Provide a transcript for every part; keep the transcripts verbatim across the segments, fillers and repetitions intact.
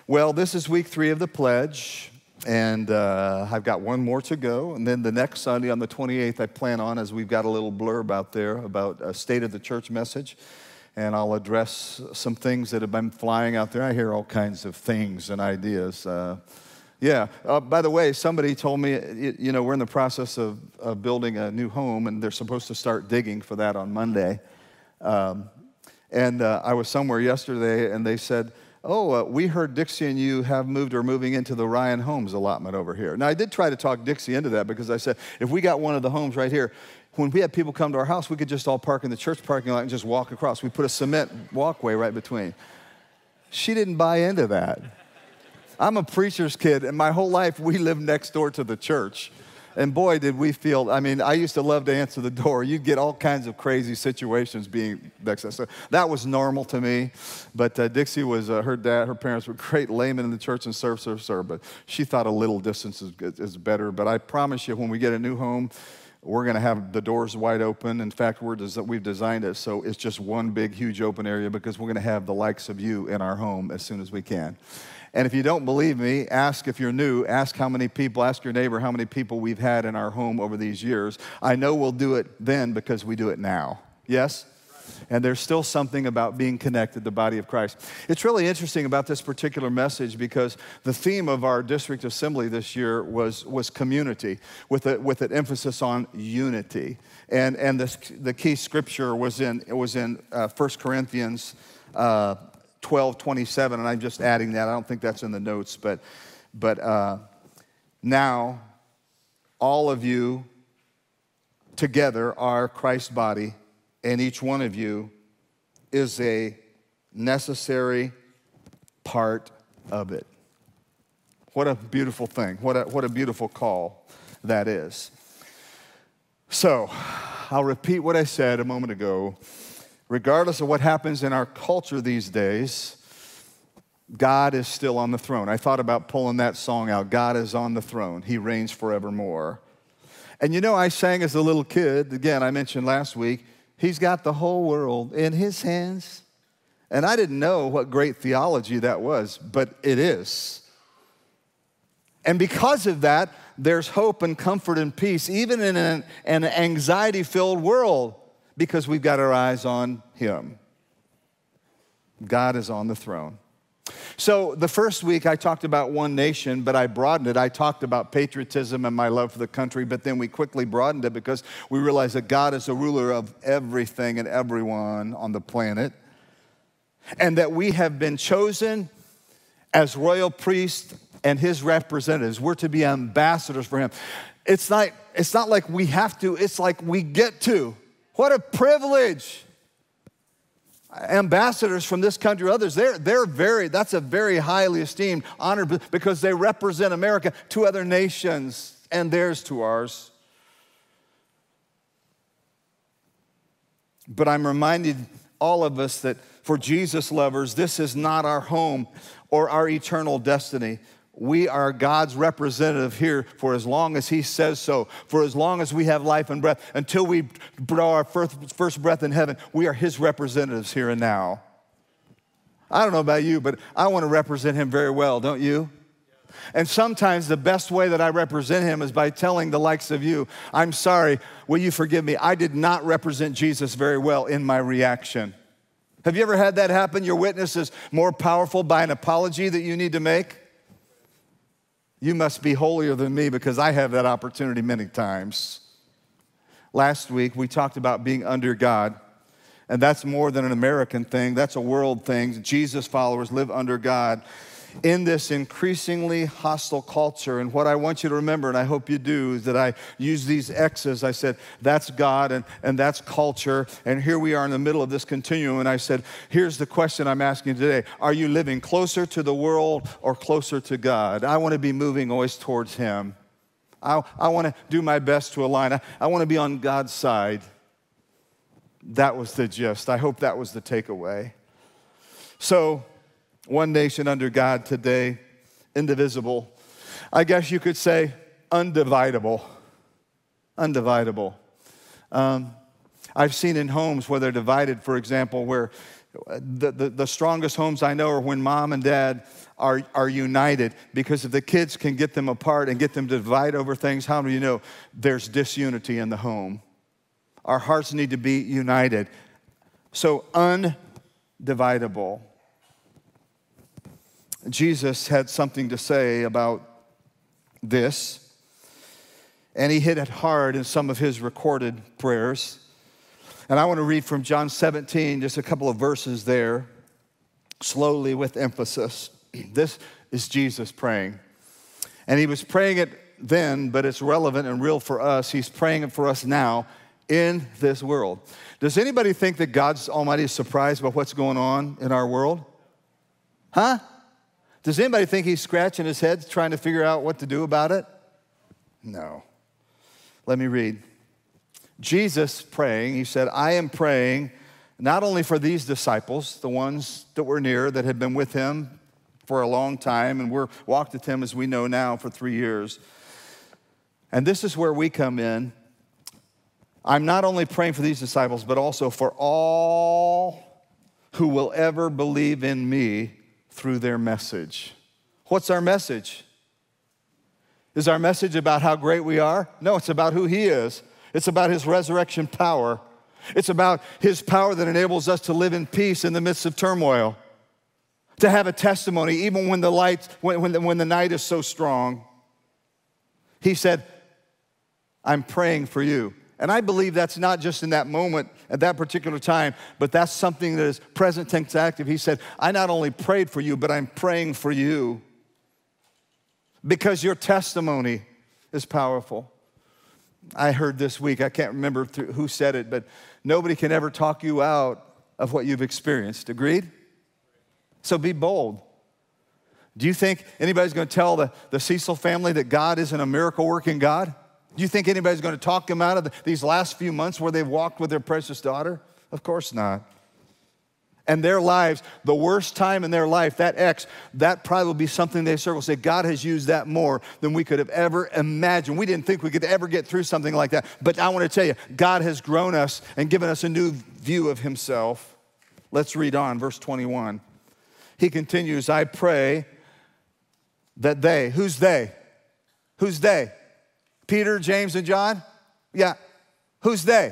Well, this is week three of the pledge, and uh, I've got one more to go. And then the next Sunday on the twenty-eighth, I plan on, as we've got a little blurb out there about a state of the church message, and I'll address some things that have been flying out there. I hear all kinds of things and ideas. Uh, yeah, uh, by the way, somebody told me, you know, we're in the process of, of building a new home, and they're supposed to start digging for that on Monday. Um, and uh, I was somewhere yesterday, and they said, oh, uh, we heard Dixie and you have moved or moving into the Ryan Homes allotment over here. Now, I did try to talk Dixie into that because I said, if we got one of the homes right here, when we had people come to our house, we could just all park in the church parking lot and just walk across. We put a cement walkway right between. She didn't buy into that. I'm a preacher's kid, and my whole life we lived next door to the church. And boy, did we feel, I mean, I used to love to answer the door. You'd get all kinds of crazy situations being next to us. So that was normal to me. But uh, Dixie was, uh, her dad, her parents were great laymen in the church and serve, serve, serve. But she thought a little distance is, is better. But I promise you, when we get a new home, we're going to have the doors wide open. In fact, we're des- we've designed it so it's just one big, huge open area because we're going to have the likes of you in our home as soon as we can. And if you don't believe me, ask if you're new, ask how many people, ask your neighbor how many people we've had in our home over these years. I know we'll do it then because we do it now. Yes? And there's still something about being connected, the body of Christ. It's really interesting about this particular message because the theme of our district assembly this year was, was community with, a, with an emphasis on unity. And, and the, the key scripture was in, it was in uh, First Corinthians uh, twelve twenty-seven, and I'm just adding that. I don't think that's in the notes, but, but uh, now all of you together are Christ's body, and each one of you is a necessary part of it. What a beautiful thing. What a, what a beautiful call that is. So, I'll repeat what I said a moment ago. Regardless of what happens in our culture these days, God is still on the throne. I thought about pulling that song out. God is on the throne. He reigns forevermore. And you know, I sang as a little kid, again, I mentioned last week, He's got the whole world in His hands. And I didn't know what great theology that was, but it is. And because of that, there's hope and comfort and peace, even in an, an anxiety-filled world, because we've got our eyes on Him. God is on the throne. So the first week I talked about one nation, but I broadened it. I talked about patriotism and my love for the country, but then we quickly broadened it because we realized that God is the ruler of everything and everyone on the planet, and that we have been chosen as royal priests and His representatives. We're to be ambassadors for Him. It's not, it's not like we have to, it's like we get to. What a privilege. Ambassadors from this country or others, they're, they're very, that's a very highly esteemed honor because they represent America to other nations and theirs to ours. But I'm reminded all of us that for Jesus lovers, this is not our home or our eternal destiny. We are God's representative here for as long as He says so, for as long as we have life and breath, until we draw our first, first breath in heaven. We are His representatives here and now. I don't know about you, but I want to represent Him very well, don't you? And sometimes the best way that I represent Him is by telling the likes of you, I'm sorry, will you forgive me? I did not represent Jesus very well in my reaction. Have you ever had that happen? Your witness is more powerful by an apology that you need to make? You must be holier than me because I have that opportunity many times. Last week, we talked about being under God, and that's more than an American thing. That's a world thing. Jesus followers live under God in this increasingly hostile culture. And what I want you to remember, and I hope you do, is that I use these X's. I said, that's God and, and that's culture. And here we are in the middle of this continuum. And I said, here's the question I'm asking today. Are you living closer to the world or closer to God? I want to be moving always towards Him. I, I want to do my best to align. I, I want to be on God's side. That was the gist. I hope that was the takeaway. So, one nation under God today, indivisible. I guess you could say undividable. Undividable. Um, I've seen in homes where they're divided, for example, where The, the, the strongest homes I know are when mom and dad are, are united, because if the kids can get them apart and get them to divide over things, how many of you know there's disunity in the home? Our hearts need to be united. So undividable. Jesus had something to say about this, and he hit it hard in some of his recorded prayers. And I want to read from John seventeen, just a couple of verses there, slowly with emphasis. This is Jesus praying. And he was praying it then, but it's relevant and real for us. He's praying it for us now in this world. Does anybody think that God's Almighty is surprised by what's going on in our world? Huh? Does anybody think he's scratching his head trying to figure out what to do about it? No. Let me read. Jesus praying, he said, I am praying not only for these disciples, the ones that were near, that had been with him for a long time, and we're walked with him, as we know now, for three years. And this is where we come in. I'm not only praying for these disciples, but also for all who will ever believe in me through their message. What's our message? Is our message about how great we are? No, it's about who he is. It's about his resurrection power. It's about his power that enables us to live in peace in the midst of turmoil, to have a testimony even when the light, when, when, the, when the night is so strong. He said, I'm praying for you. And I believe that's not just in that moment, at that particular time, but that's something that is present tense active. He said, I not only prayed for you, but I'm praying for you because your testimony is powerful. I heard this week, I can't remember who said it, but nobody can ever talk you out of what you've experienced. Agreed? So be bold. Do you think anybody's going to tell the, the Cecil family that God isn't a miracle-working God? Do you think anybody's going to talk them out of the, these last few months where they've walked with their precious daughter? Of course not. And their lives, the worst time in their life, that ex, that probably will be something they circle. Say, God has used that more than we could have ever imagined. We didn't think we could ever get through something like that. But I want to tell you, God has grown us and given us a new view of himself. Let's read on, verse twenty-one. He continues, I pray that they, who's they? Who's they? Peter, James, and John? Yeah. Who's they?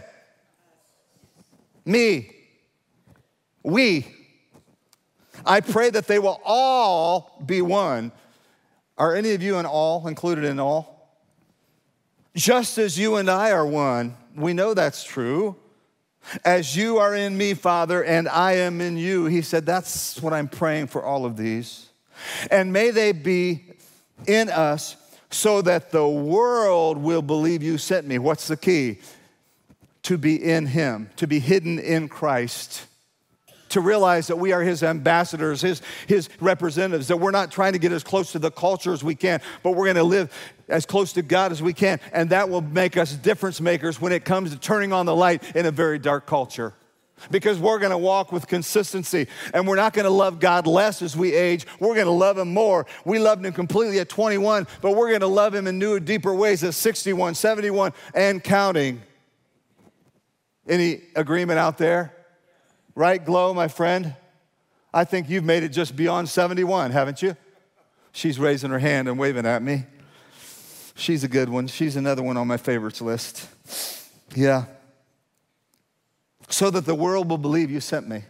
Me. We. I pray that they will all be one. Are any of you in all, included in all? Just as you and I are one. We know that's true. As you are in me, Father, and I am in you. He said, that's what I'm praying for all of these. And may they be in us so that the world will believe you sent me. What's the key? To be in him, to be hidden in Christ. To realize that we are his ambassadors, his, his representatives, that we're not trying to get as close to the culture as we can, but we're going to live as close to God as we can, and that will make us difference makers when it comes to turning on the light in a very dark culture. Because we're going to walk with consistency, and we're not going to love God less as we age. We're going to love him more. We loved him completely at twenty-one, but we're going to love him in new, deeper ways at sixty-one, seventy-one, and counting. Any agreement out there? Right, Glow, my friend? I think you've made it just beyond seventy-one, haven't you? She's raising her hand and waving at me. She's a good one. She's another one on my favorites list. Yeah. So that the world will believe you sent me.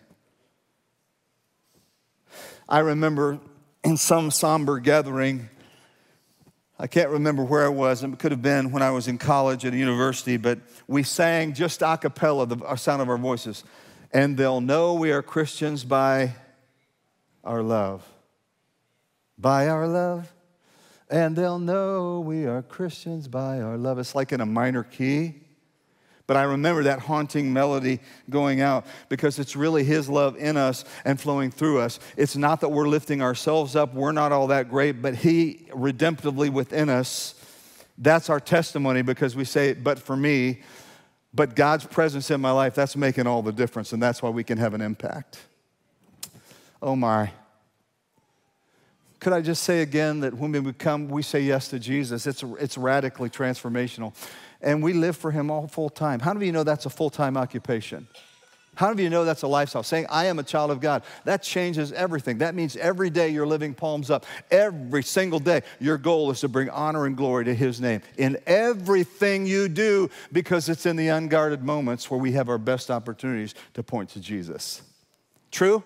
I remember in some somber gathering, I can't remember where I was. It could have been when I was in college at a university, but we sang just a cappella, the sound of our voices. And they'll know we are Christians by our love. By our love. And they'll know we are Christians by our love. It's like in a minor key. But I remember that haunting melody going out because it's really his love in us and flowing through us. It's not that we're lifting ourselves up. We're not all that great, but he redemptively within us. That's our testimony because we say, but for me, but God's presence in my life, that's making all the difference, and that's why we can have an impact. Oh my. Could I just say again that when we come, we say yes to Jesus. It's, it's radically transformational. And we live for him all full time. How many of you know that's a full-time occupation? How many of you know that's a lifestyle? Saying, I am a child of God. That changes everything. That means every day you're living palms up. Every single day, your goal is to bring honor and glory to His name in everything you do, because it's in the unguarded moments where we have our best opportunities to point to Jesus. True?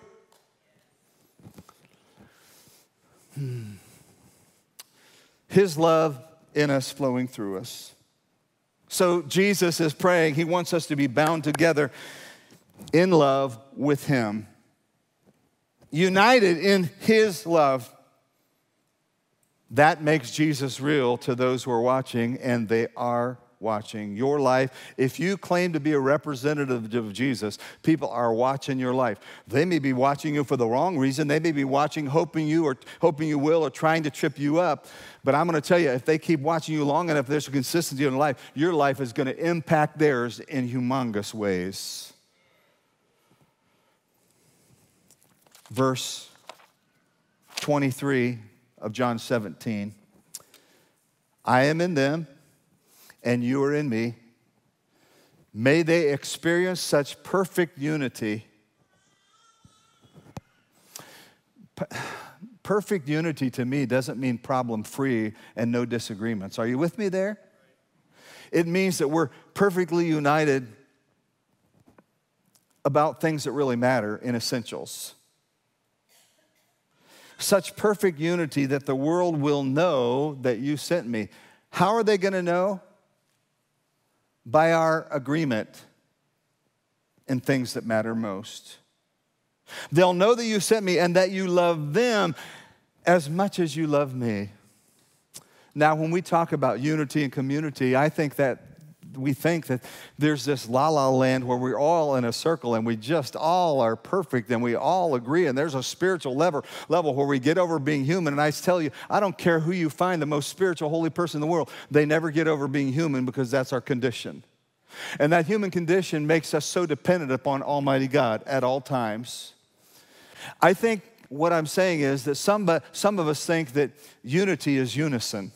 Hmm. His love in us flowing through us. So Jesus is praying. He wants us to be bound together in love with Him, united in His love. That makes Jesus real to those who are watching, and they are watching your life. If you claim to be a representative of Jesus, people are watching your life. They may be watching you for the wrong reason. They may be watching, hoping you or hoping you will, or trying to trip you up. But I'm going to tell you, if they keep watching you long enough, there's a consistency in life, your life is going to impact theirs in humongous ways. Verse twenty-three of John seventeen. I am in them, and you are in me. May they experience such perfect unity. P- perfect unity to me doesn't mean problem-free and no disagreements. Are you with me there? It means that we're perfectly united about things that really matter in essentials. Such perfect unity that the world will know that you sent me. How are they going to know? By our agreement in things that matter most. They'll know that you sent me and that you love them as much as you love me. Now, when we talk about unity and community, I think that we think that there's this la-la land where we're all in a circle and we just all are perfect and we all agree, and there's a spiritual level, level where we get over being human. And I tell you, I don't care who you find the most spiritual, holy person in the world, they never get over being human, because that's our condition. And that human condition makes us so dependent upon Almighty God at all times. I think what I'm saying is that some, some of us think that unity is unison.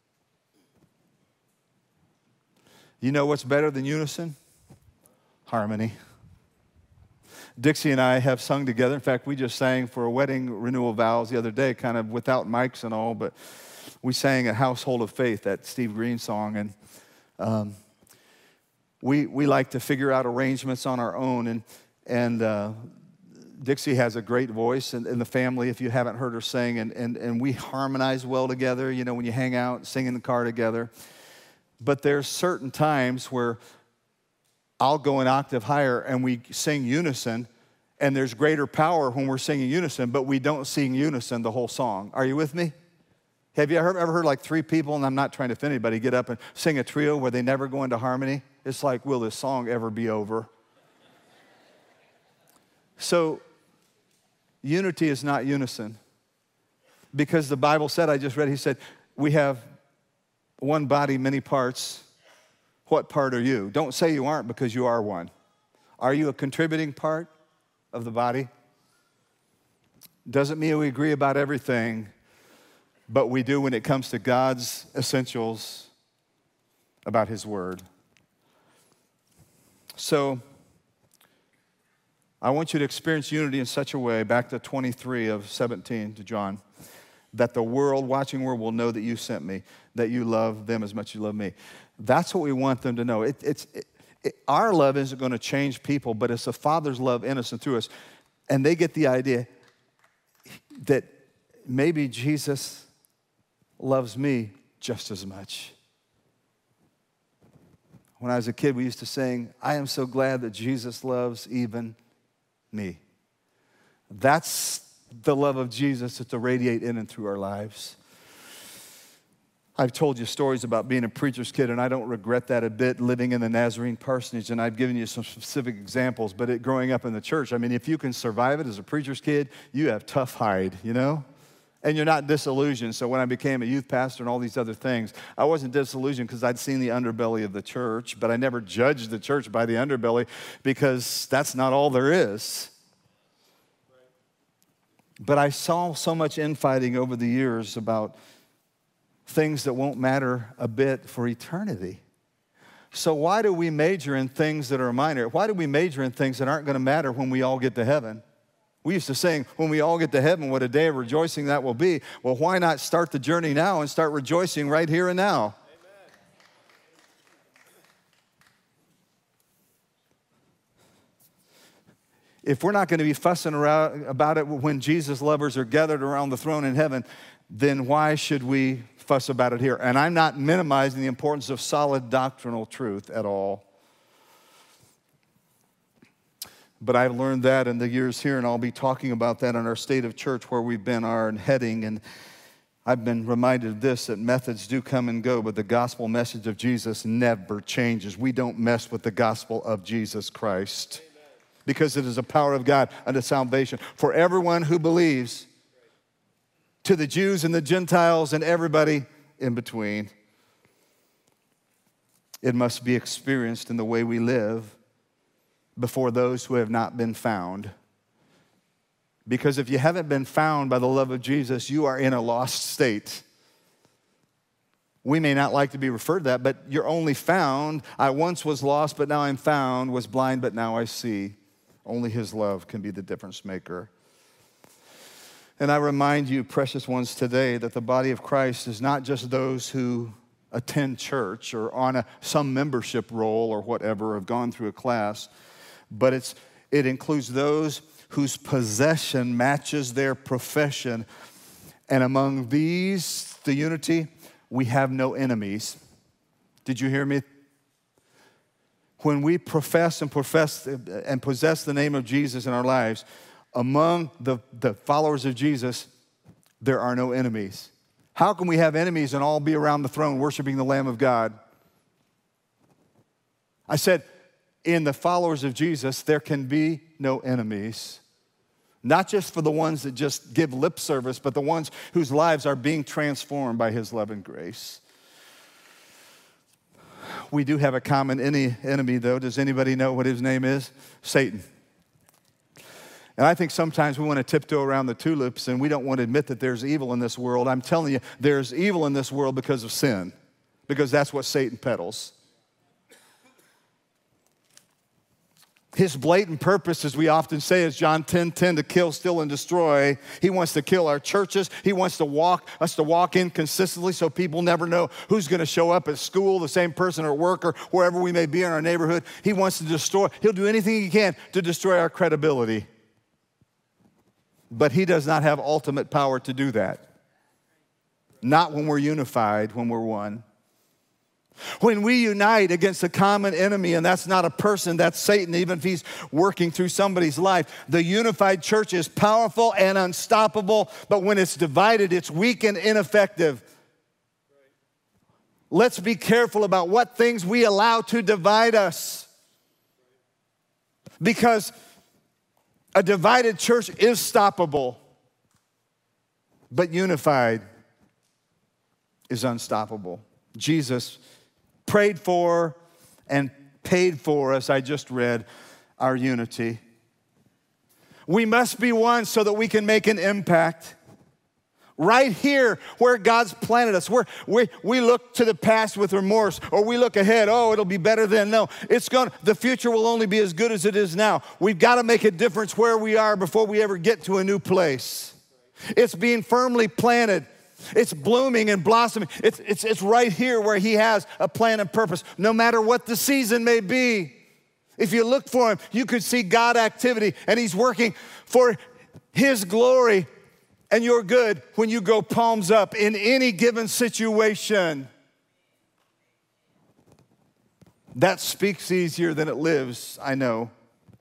You know what's better than unison? Harmony. Dixie and I have sung together. In fact, we just sang for a wedding renewal vows the other day, kind of without mics and all, but we sang a Household of Faith, that Steve Green song, and um, we we like to figure out arrangements on our own, and and uh, Dixie has a great voice in, in the family, if you haven't heard her sing, and, and, and we harmonize well together, you know, when you hang out, sing in the car together. But there's certain times where I'll go an octave higher and we sing unison, and there's greater power when we're singing unison, but we don't sing unison the whole song. Are you with me? Have you ever, ever heard like three people, and I'm not trying to offend anybody, get up and sing a trio where they never go into harmony? It's like, will this song ever be over? So, unity is not unison. Because the Bible said, I just read, he said, we have one body, many parts. What part are you? Don't say you aren't, because you are one. Are you a contributing part of the body? Doesn't mean we agree about everything, but we do when it comes to God's essentials about His Word. So, I want you to experience unity in such a way, back to twenty-three of seventeen to John, that the world, watching world, will know that you sent me, that you love them as much as you love me. That's what we want them to know. It, it's, it, it, our love isn't going to change people, but it's the Father's love in us and through us. And they get the idea that maybe Jesus loves me just as much. When I was a kid, we used to sing, I am so glad that Jesus loves even me. That's the love of Jesus that's to radiate in and through our lives. I've told you stories about being a preacher's kid, and I don't regret that a bit, living in the Nazarene parsonage, and I've given you some specific examples, but it, growing up in the church, I mean, if you can survive it as a preacher's kid, you have tough hide, you know? And you're not disillusioned. So when I became a youth pastor and all these other things, I wasn't disillusioned because I'd seen the underbelly of the church, but I never judged the church by the underbelly, because that's not all there is. But I saw so much infighting over the years about things that won't matter a bit for eternity. So why do we major in things that are minor? Why do we major in things that aren't going to matter when we all get to heaven? We used to sing, when we all get to heaven, what a day of rejoicing that will be. Well, why not start the journey now and start rejoicing right here and now? If we're not going to be fussing around about it when Jesus' lovers are gathered around the throne in heaven, then why should we fuss about it here? And I'm not minimizing the importance of solid doctrinal truth at all. But I've learned that in the years here, and I'll be talking about that in our state of church where we've been, are and heading. And I've been reminded of this, that methods do come and go, but the gospel message of Jesus never changes. We don't mess with the gospel of Jesus Christ. Amen. Because it is a power of God unto salvation for everyone who believes, to the Jews and the Gentiles and everybody in between. It must be experienced in the way we live before those who have not been found. Because if you haven't been found by the love of Jesus, you are in a lost state. We may not like to be referred to that, but you're only found. I once was lost, but now I'm found, was blind, but now I see. Only his love can be the difference maker. And I remind you, precious ones, today that the body of Christ is not just those who attend church or on a, some membership role or whatever, or have gone through a class, but it's, it includes those whose possession matches their profession. And among these, the unity, we have no enemies. Did you hear me? When we profess and profess and possess the name of Jesus in our lives, among the, the followers of Jesus, there are no enemies. How can we have enemies and all be around the throne worshiping the Lamb of God? I said, in the followers of Jesus, there can be no enemies. Not just for the ones that just give lip service, but the ones whose lives are being transformed by his love and grace. We do have a common enemy, though. Does anybody know what his name is? Satan. And I think sometimes we want to tiptoe around the tulips and we don't want to admit that there's evil in this world. I'm telling you, there's evil in this world because of sin, because that's what Satan peddles. His blatant purpose, as we often say, is John ten ten, to kill, steal, and destroy. He wants to kill our churches. He wants to walk us to walk in consistently so people never know who's going to show up at school, the same person at work, or wherever we may be in our neighborhood. He wants to destroy. He'll do anything he can to destroy our credibility. But he does not have ultimate power to do that. Not when we're unified, when we're one. When we unite against a common enemy, and that's not a person, that's Satan, even if he's working through somebody's life, the unified church is powerful and unstoppable, but when it's divided, it's weak and ineffective. Let's be careful about what things we allow to divide us. Because a divided church is stoppable, but unified is unstoppable. Jesus prayed for and paid for us, I just read, our unity. We must be one so that we can make an impact. Right here where God's planted us, where we, we look to the past with remorse, or we look ahead, oh, it'll be better then. No, it's going. The future will only be as good as it is now. We've got to make a difference where we are before we ever get to a new place. It's being firmly planted. It's blooming and blossoming. It's, it's, it's right here where he has a plan and purpose, no matter what the season may be. If you look for him, you could see God activity, and he's working for his glory and your good when you go palms up in any given situation. That speaks easier than it lives, I know.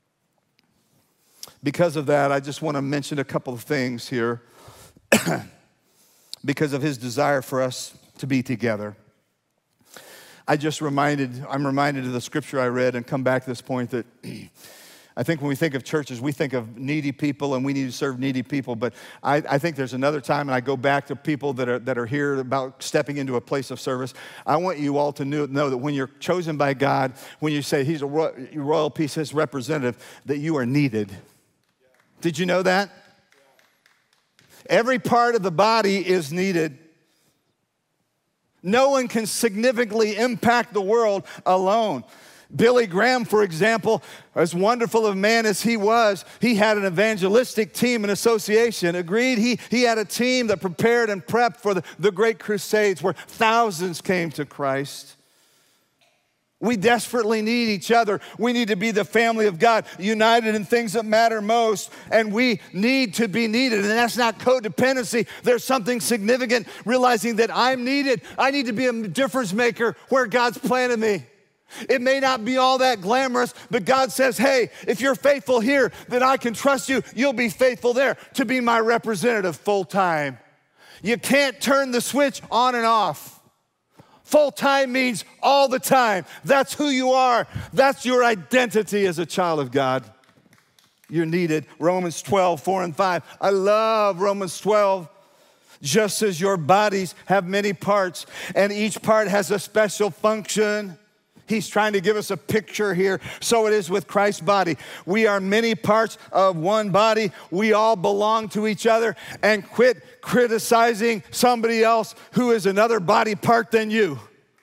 Because of that, I just want to mention a couple of things here. Because of his desire for us to be together. I just reminded, I'm reminded of the scripture I read and come back to this point that I think when we think of churches, we think of needy people and we need to serve needy people. But I, I think there's another time, and I go back to people that are, that are here about stepping into a place of service. I want you all to know, know that when you're chosen by God, when you say he's a royal, royal piece, his representative, that you are needed. Did you know that? Every part of the body is needed. No one can significantly impact the world alone. Billy Graham, for example, as wonderful of a man as he was, he had an evangelistic team and association. Agreed? He, he had a team that prepared and prepped for the, the great crusades where thousands came to Christ. We desperately need each other. We need to be the family of God, united in things that matter most, and we need to be needed. And that's not codependency. There's something significant, realizing that I'm needed. I need to be a difference maker where God's planted me. It may not be all that glamorous, but God says, hey, if you're faithful here, then I can trust you. You'll be faithful there to be my representative full time. You can't turn the switch on and off. Full time means all the time. That's who you are. That's your identity as a child of God. You're needed. Romans twelve, four and five. I love Romans twelve. Just as your bodies have many parts and each part has a special function. He's trying to give us a picture here. So it is with Christ's body. We are many parts of one body. We all belong to each other. And quit criticizing somebody else who is another body part than you.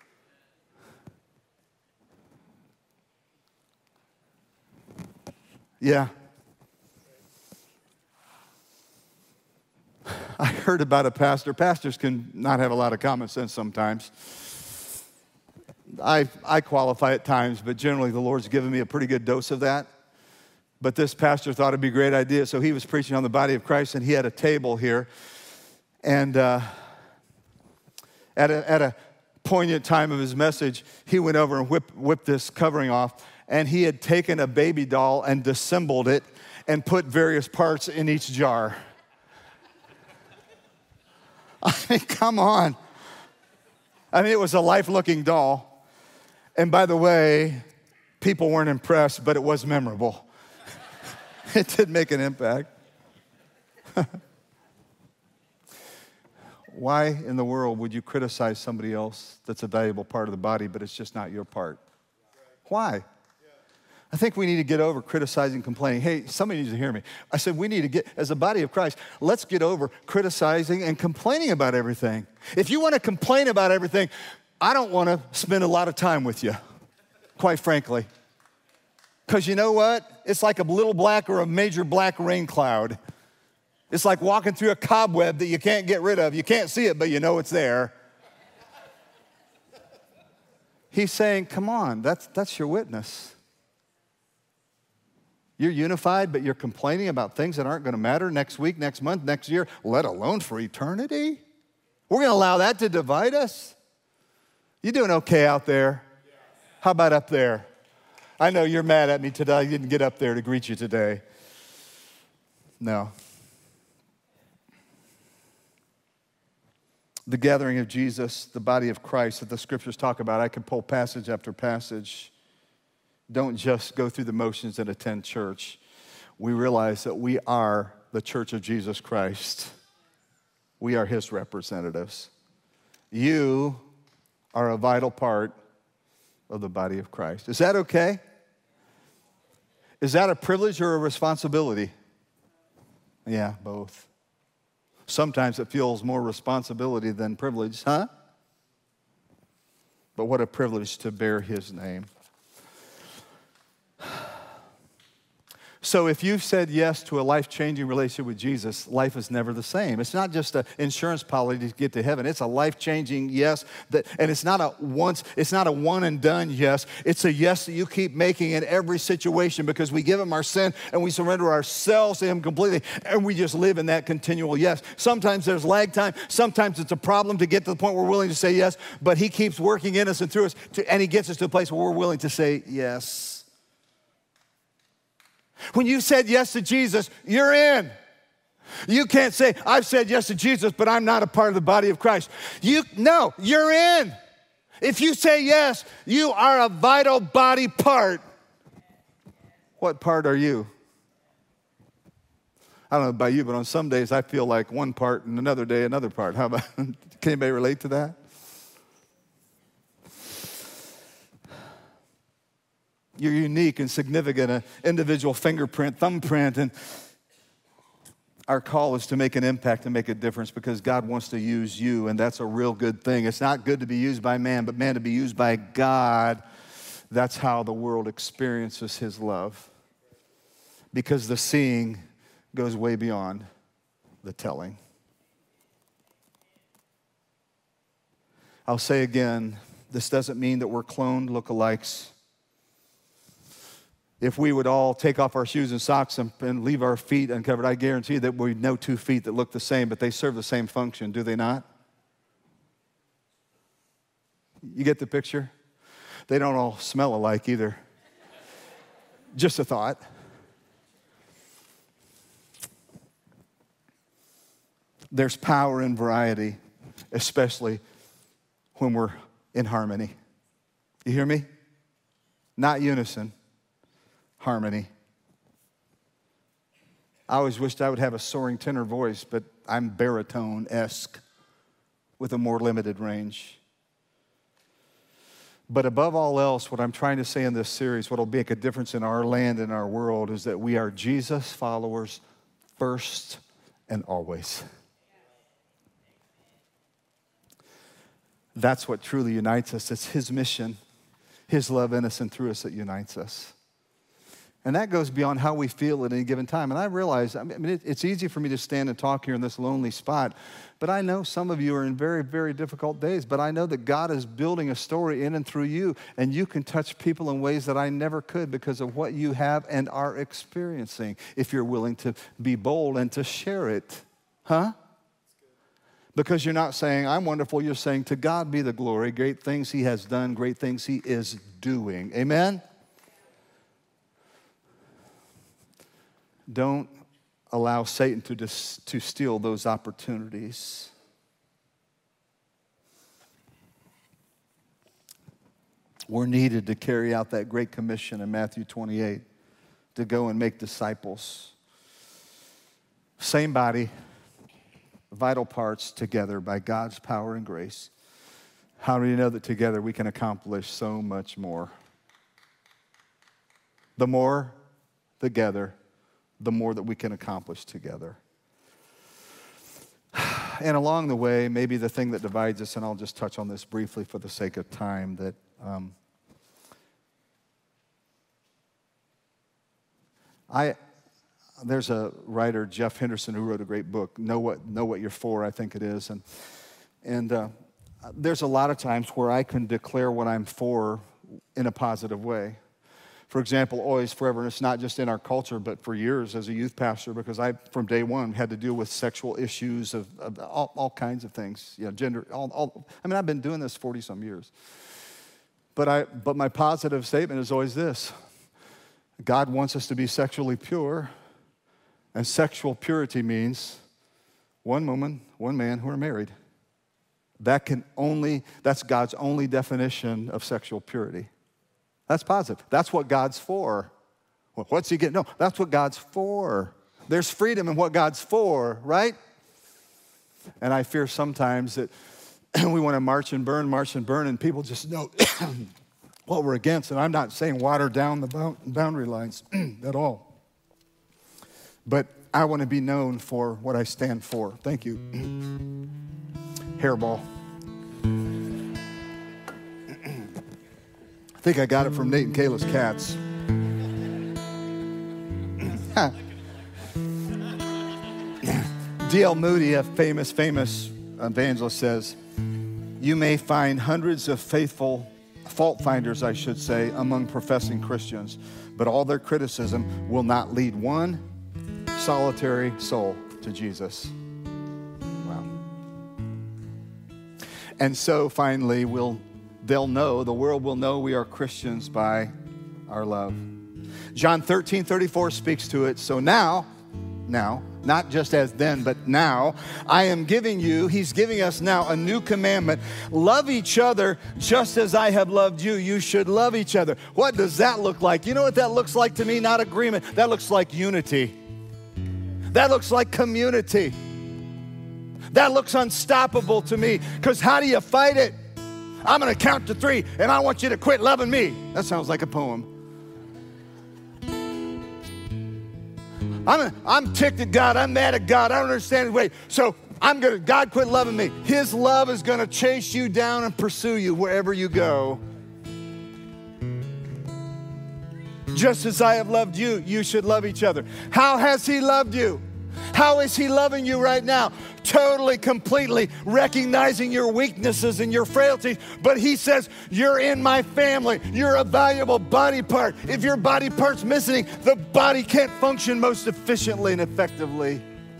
Yeah. I heard about a pastor. Pastors can not have a lot of common sense sometimes. I, I qualify at times, but generally the Lord's given me a pretty good dose of that. But this pastor thought it'd be a great idea, so he was preaching on the body of Christ, and he had a table here. And uh, at, a, at a poignant time of his message, he went over and whipped, whipped this covering off, and he had taken a baby doll and disassembled it and put various parts in each jar. I mean, come on. I mean, it was a life-looking doll. And by the way, people weren't impressed, but it was memorable. It did make an impact. Why in the world would you criticize somebody else that's a valuable part of the body, but it's just not your part? Why? I think we need to get over criticizing, complaining. Hey, somebody needs to hear me. I said we need to get, as a body of Christ, let's get over criticizing and complaining about everything. If you want to complain about everything, I don't want to spend a lot of time with you, quite frankly. Because you know what? It's like a little black or a major black rain cloud. It's like walking through a cobweb that you can't get rid of. You can't see it, but you know it's there. He's saying, come on, that's, that's your witness. You're unified, but you're complaining about things that aren't going to matter next week, next month, next year, let alone for eternity? We're going to allow that to divide us? You doing okay out there? How about up there? I know you're mad at me today. I didn't get up there to greet you today. No. The gathering of Jesus, the body of Christ that the scriptures talk about, I could pull passage after passage. Don't just go through the motions and attend church. We realize that we are the church of Jesus Christ. We are his representatives. You are a vital part of the body of Christ. Is that okay? Is that a privilege or a responsibility? Yeah, both. Sometimes it feels more responsibility than privilege, huh? But what a privilege to bear his name. So if you've said yes to a life-changing relationship with Jesus, life is never the same. It's not just an insurance policy to get to heaven. It's a life-changing yes, that, and it's not a once, it's not a one and done yes. It's a yes that you keep making in every situation because we give him our sin and we surrender ourselves to him completely, and we just live in that continual yes. Sometimes there's lag time. Sometimes it's a problem to get to the point where we're willing to say yes, but he keeps working in us and through us, to, and he gets us to a place where we're willing to say yes. When you said yes to Jesus, you're in. You can't say, I've said yes to Jesus, but I'm not a part of the body of Christ. You, no, you're in. If you say yes, you are a vital body part. What part are you? I don't know about you, but on some days I feel like one part and another day another part. How about, can anybody relate to that? You're unique and significant, an individual fingerprint, thumbprint. And Our call is to make an impact and make a difference because God wants to use you, and that's a real good thing. It's not good to be used by man, but man to be used by God. That's how the world experiences his love. Because the seeing goes way beyond the telling. I'll say again, this doesn't mean that we're cloned lookalikes. If we would all take off our shoes and socks and, and leave our feet uncovered, I guarantee that we'd know two feet that look the same, but they serve the same function, do they not? You get the picture? They don't all smell alike either. Just a thought. There's power in variety, especially when we're in harmony. You hear me? Not unison. Harmony. I always wished I would have a soaring tenor voice, but I'm baritone-esque with a more limited range. But above all else, what I'm trying to say in this series, what will make a difference in our land and our world, is that we are Jesus followers first and always. That's what truly unites us. It's his mission, his love in us and through us that unites us. And that goes beyond how we feel at any given time. And I realize, I mean, it, it's easy for me to stand and talk here in this lonely spot, but I know some of you are in very, very difficult days, but I know that God is building a story in and through you, and you can touch people in ways that I never could because of what you have and are experiencing, if you're willing to be bold and to share it. Huh? Because you're not saying, I'm wonderful, you're saying, to God be the glory, great things he has done, great things he is doing. Amen? Don't allow Satan to, dis- to steal those opportunities. We're needed to carry out that great commission in Matthew twenty-eight, to go and make disciples. Same body, vital parts together by God's power and grace. How do you know that together we can accomplish so much more? The more together, the more that we can accomplish together. And along the way, maybe the thing that divides us, and I'll just touch on this briefly for the sake of time, that um, I, there's a writer, Jeff Henderson, who wrote a great book, Know What, Know What You're For, I think it is. And, and uh, there's a lot of times where I can declare what I'm for in a positive way. For example, always, forever, and it's not just in our culture, but for years as a youth pastor, because I, from day one, had to deal with sexual issues of, of all, all kinds of things, you know, gender, all, all, I mean, I've been doing this forty-some years. But, I, but my positive statement is always this: God wants us to be sexually pure, and sexual purity means one woman, one man who are married. That can only, that's God's only definition of sexual purity. That's positive. That's what God's for. Well, what's he getting? No, that's what God's for. There's freedom in what God's for, right? And I fear sometimes that we want to march and burn, march and burn, and people just know what we're against. And I'm not saying water down the boundary lines at all. But I want to be known for what I stand for. Thank you. Hairball. I think I got it from Nate and Kayla's cats. D L Moody, a famous, famous evangelist, says, you may find hundreds of faithful fault finders, I should say, among professing Christians, but all their criticism will not lead one solitary soul to Jesus. Wow. And so finally, we'll They'll know, the world will know we are Christians by our love. John thirteen thirty-four speaks to it. So now, now, not just as then, but now, I am giving you, he's giving us now a new commandment. Love each other just as I have loved you. You should love each other. What does that look like? You know what that looks like to me? Not agreement. That looks like unity. That looks like community. That looks unstoppable to me, because how do you fight it? I'm going to count to three, and I want you to quit loving me. That sounds like a poem. I'm, I'm ticked at God. I'm mad at God. I don't understand his way. So I'm going to, God quit loving me. His love is going to chase you down and pursue you wherever you go. Just as I have loved you, you should love each other. How has he loved you? How is he loving you right now? Totally, completely recognizing your weaknesses and your frailties. But he says, you're in my family. You're a valuable body part. If your body part's missing, the body can't function most efficiently and effectively.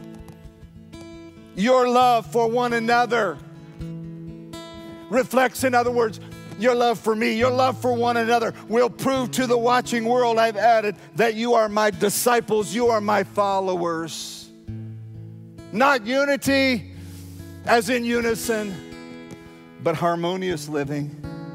Your love for one another reflects, in other words, your love for me, your love for one another will prove to the watching world, I've added, that you are my disciples, you are my followers. Not unity as in unison, but harmonious living.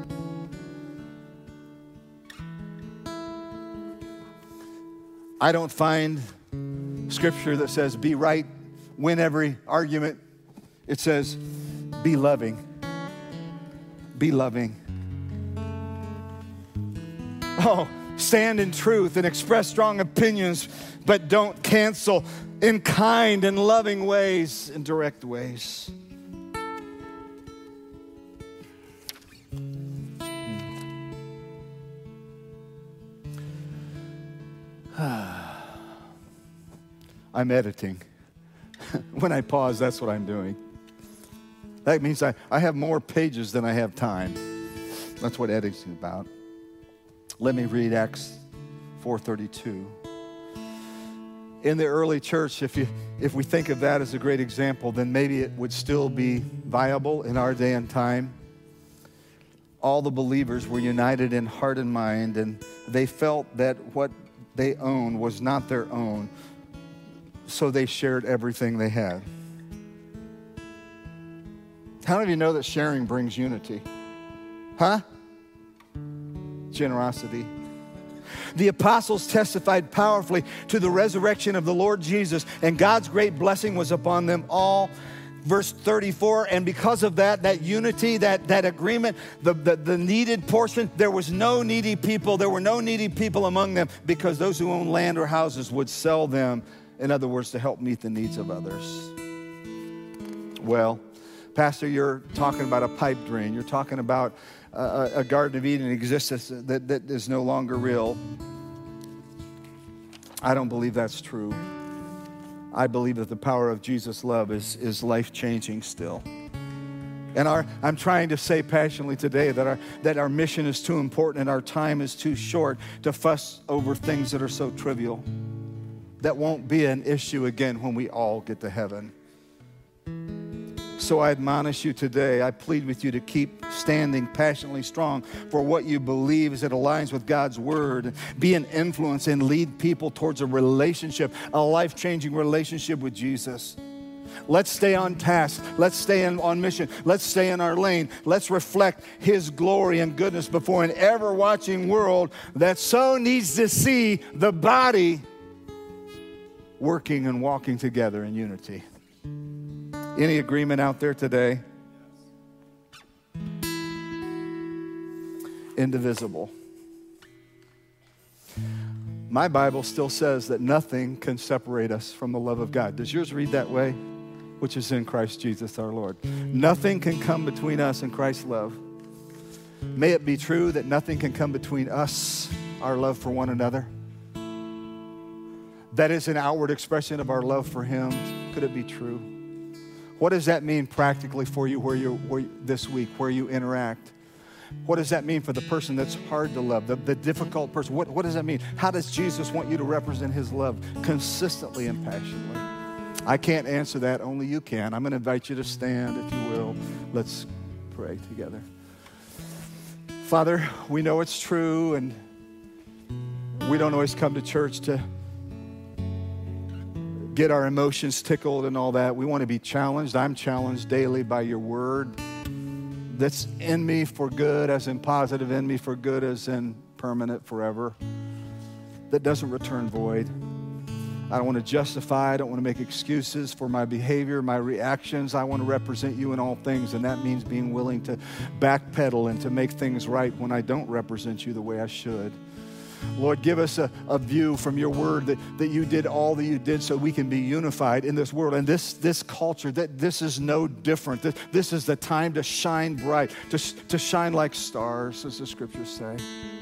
I don't find scripture that says be right, win every argument. It says be loving. Be loving. Oh, stand in truth and express strong opinions, but don't cancel in kind and loving ways, in direct ways. I'm editing. When I pause, that's what I'm doing. That means I, I have more pages than I have time. That's what editing is about. Let me read Acts four thirty-two. In the early church, if you if we think of that as a great example, then maybe it would still be viable in our day and time. All the believers were united in heart and mind, and they felt that what they owned was not their own, so they shared everything they had. How many of you know that sharing brings unity? Huh? Generosity. The apostles testified powerfully to the resurrection of the Lord Jesus, and God's great blessing was upon them all. Verse thirty-four, and because of that, that unity, that, that agreement, the, the, the needed portion, there was no needy people. There were no needy people among them, because those who owned land or houses would sell them, in other words, to help meet the needs of others. Well, Pastor, you're talking about a pipe dream. You're talking about a, a Garden of Eden existence that, that is no longer real. I don't believe that's true. I believe that the power of Jesus' love is, is life-changing still. And our, I'm trying to say passionately today that our, that our mission is too important and our time is too short to fuss over things that are so trivial. That won't be an issue again when we all get to heaven. So I admonish you today, I plead with you to keep standing passionately strong for what you believe as it aligns with God's word. Be an influence and lead people towards a relationship, a life-changing relationship with Jesus. Let's stay on task. Let's stay in, on mission. Let's stay in our lane. Let's reflect his glory and goodness before an ever-watching world that so needs to see the body working and walking together in unity. Any agreement out there today? Indivisible. My Bible still says that nothing can separate us from the love of God. Does yours read that way? Which is in Christ Jesus our Lord. Nothing can come between us and Christ's love. May it be true that nothing can come between us, our love for one another. That is an outward expression of our love for him. Could it be true? What does that mean practically for you where you where, this week, where you interact? What does that mean for the person that's hard to love, the, the difficult person? What, what does that mean? How does Jesus want you to represent his love consistently and passionately? I can't answer that. Only you can. I'm going to invite you to stand, if you will. Let's pray together. Father, we know it's true, and we don't always come to church to get our emotions tickled and all that. We want to be challenged. I'm challenged daily by your word that's in me for good, as in positive, in me for good, as in permanent, forever, that doesn't return void. I don't want to justify. I don't want to make excuses for my behavior, my reactions. I want to represent you in all things, and that means being willing to backpedal and to make things right when I don't represent you the way I should. Lord, give us a, a view from your word that, that you did all that you did so we can be unified in this world. And this, this culture, that this is no different. This, this is the time to shine bright, to, to shine like stars, as the scriptures say.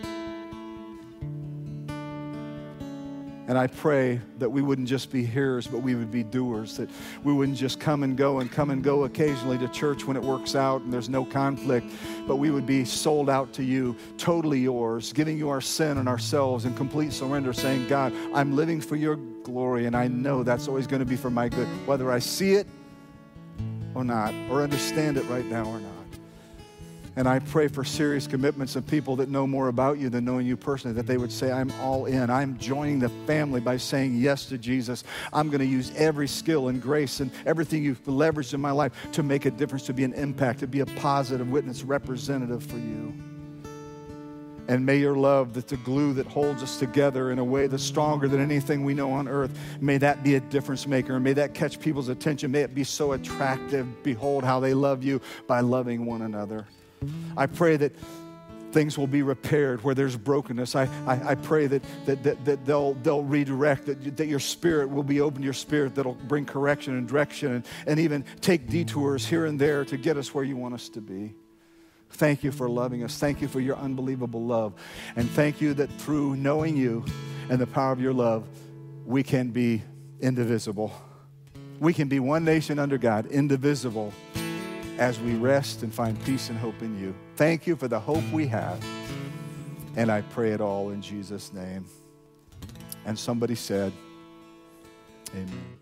And I pray that we wouldn't just be hearers, but we would be doers, that we wouldn't just come and go and come and go occasionally to church when it works out and there's no conflict, but we would be sold out to you, totally yours, giving you our sin and ourselves in complete surrender, saying, God, I'm living for your glory, and I know that's always going to be for my good, whether I see it or not, or understand it right now or not. And I pray for serious commitments of people that know more about you than knowing you personally, that they would say, I'm all in. I'm joining the family by saying yes to Jesus. I'm going to use every skill and grace and everything you've leveraged in my life to make a difference, to be an impact, to be a positive witness, representative for you. And may your love, that's the glue that holds us together in a way that's stronger than anything we know on earth, may that be a difference maker. And may that catch people's attention. May it be so attractive. Behold how they love you by loving one another. I pray that things will be repaired where there's brokenness. I, I, I pray that, that, that, that they'll, they'll redirect, that, that your spirit will be open, your spirit that'll bring correction and direction and, and even take detours here and there to get us where you want us to be. Thank you for loving us. Thank you for your unbelievable love. And thank you that through knowing you and the power of your love, we can be indivisible. We can be one nation under God, indivisible, as we rest and find peace and hope in you. Thank you for the hope we have. And I pray it all in Jesus' name. And somebody said, amen.